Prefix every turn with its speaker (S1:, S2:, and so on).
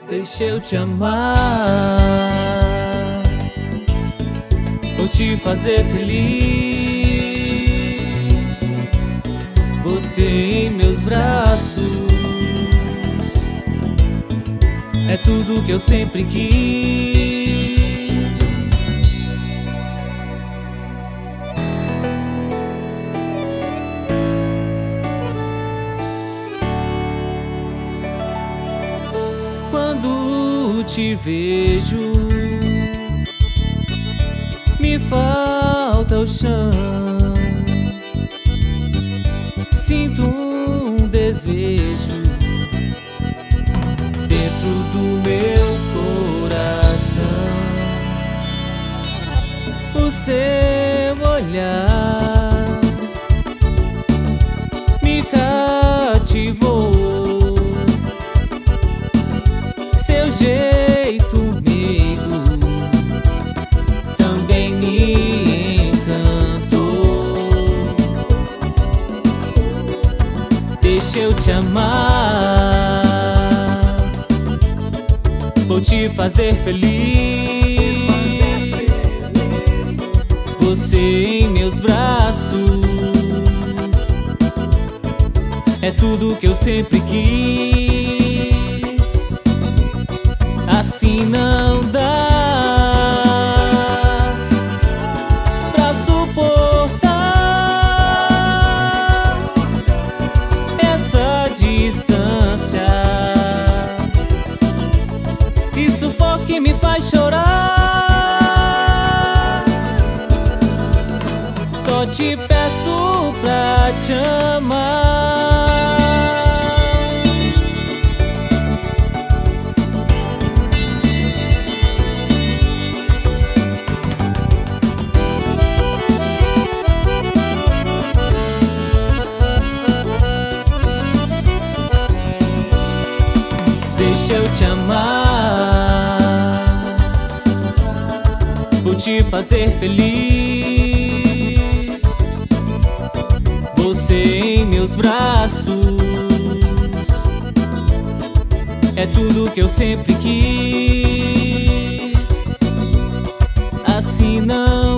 S1: Deixa eu te amar, vou te fazer feliz. Você em meus braços é tudo que eu sempre quis. Quando te vejo, me falta o chão. Sinto um desejo dentro do meu coração. O seu olhar me cativou. Seu jeito meigo também me encantou. Deixa eu te amar, vou te fazer feliz. Você em meus braços é tudo que eu sempre quis. Assim não dá pra suportar essa distância. Isso sufoca e me faz chorar. Só te peço pra te amar. Deixa eu te amar, vou te fazer feliz. Você em meus braços é tudo que eu sempre quis. Assim não